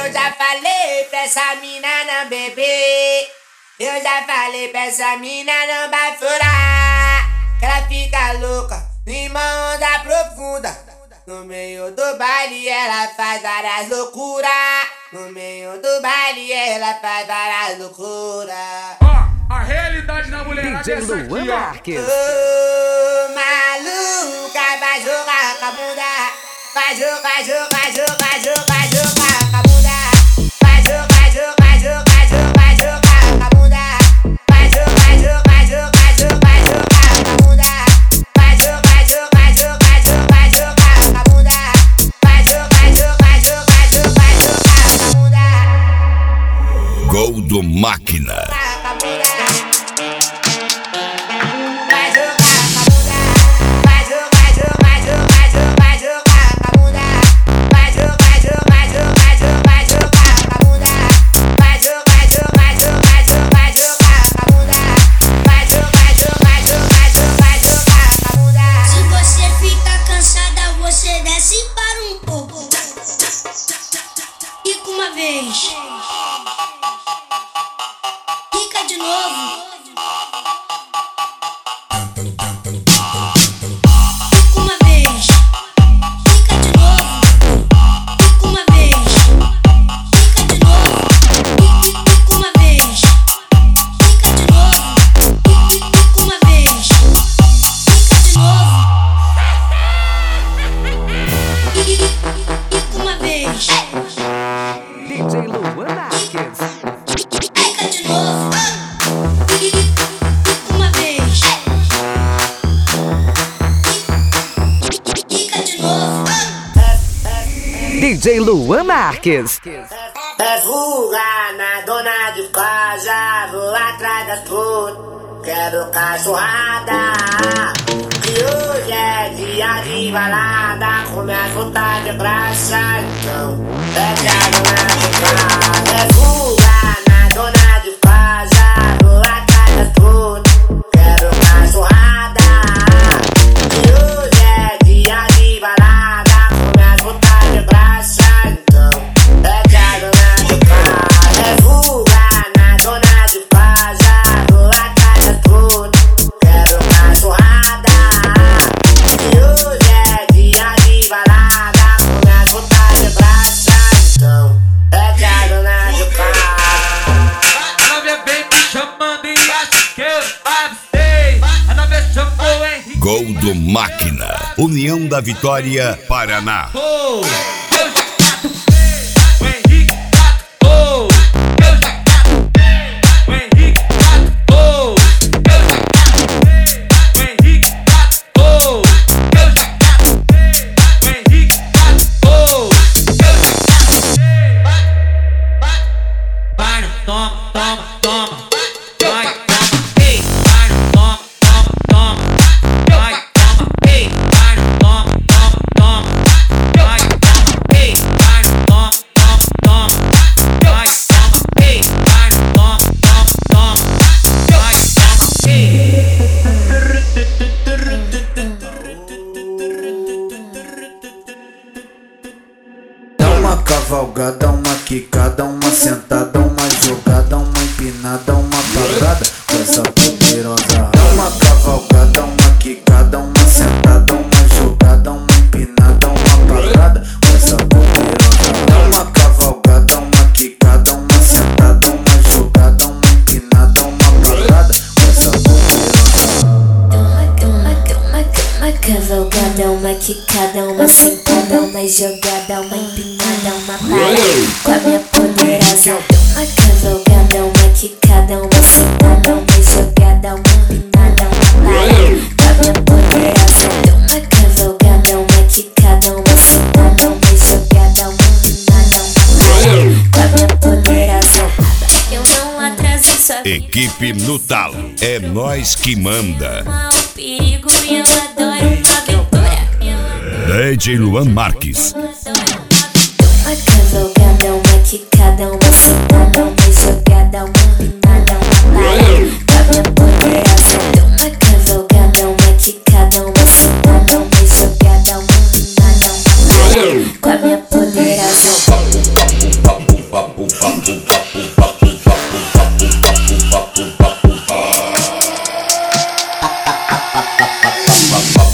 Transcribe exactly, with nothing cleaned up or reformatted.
Eu já falei pra essa mina não beber. Eu já falei pra essa mina não bafurar. Que ela fica louca, numa onda profunda. No meio do baile ela faz várias loucuras. No meio do baile ela faz várias loucuras. Ó, a realidade da mulherada é essa aqui, ó. Ô, maluca, vai jogar com a bunda. Vai jogar, jogar, jogar, jogar, jogar com a bunda. Vai jogar, jogar, jogar, jogar, jogar com a bunda. Vai jogar, jogar, jogar, jogar, jogar com a bunda. Vai jogar, jogar, jogar, jogar, jogar com a bunda. Vai jogar, jogar, jogar, jogar, jogar com a bunda. Gol do Máquina. Fica de novo. Fica uma vez. Fica de novo. Fica uma vez. Fica de novo. Fica uma vez. Fica de novo. Fica uma vez. Fica de novo. Fica uma vez. D J Luan Marques. Fica de novo. Fica uma vez. Fica de novo. D J Luan Marques. É fuga na dona de casa, vou atrás das putas, quero cachorrada. Que hoje é dia de balada, com minhas vontades de graça, então é que a dona de casa. É fuga na dona de casa, vou atrás das putas, quero cachorrada. Que hoje é dia de balada, com minhas vontades de graça, então é que a dona de casa. É fuga na dona de casa, vou atrás das putas, quero cachorrada. Que hoje é dia de balada, com minhas vontades de graça, então é que a dona de casa. A novia vem me chamando e acha que eu avistei. A novia chamou Henrique. Gol do Máquina. União da Vitória, Paraná. Oh, eu já catuquei. O Henrique catucou. Eu já catuquei. O Henrique catucou. Eu já catuquei. O Henrique catucou. Eu já catuquei. O Henrique catucou. Eu já catuquei. Vai, vai, toma, toma, toma. Vai, toma, ei, vai, toma, toma, toma. Vai, toma, ei, vai, toma, toma, toma. Vai, toma, ei, vai, toma, toma, toma. Vai, toma, ei, vai, toma, toma, toma. Vai, toma, Dá uma cavalgada, uma quicada, uma sentada, uma jogada, uma empinada, uma parada com essa poderosa. Dá uma cavalgada, uma quicada, uma sentada, uma jogada, uma empinada, uma parada com essa poderosa. Dá uma cavalgada, uma quicada, uma sentada, uma jogada, uma empinada, uma parada com essa poderosa. Uma cavalgada, uma quicada, uma sentada, uma jogada, uma empinada, uma parada com a minha poderosa. Uma cavalgada, uma quicada, uma sentada, uma jogada, uma empinada, uma parada com a minha poderosa. Uma cavalgada, uma quicada, uma sentada, uma jogada, uma empinada, uma parada com a minha poderosa. Eu não atraso sua vida. Equipe no talo. É nós que manda. O perigo e eu adoro uma aventura. D J Luan Marques. Uma cavalgada, uma quicada, uma sentada, uma jogada, uma empinada, uma parada com a minha poderosa. Uma cavalgada, uma quicada, uma sentada, uma jogada, uma empinada, uma parada com a minha poderosa. ha ha ha ha ha.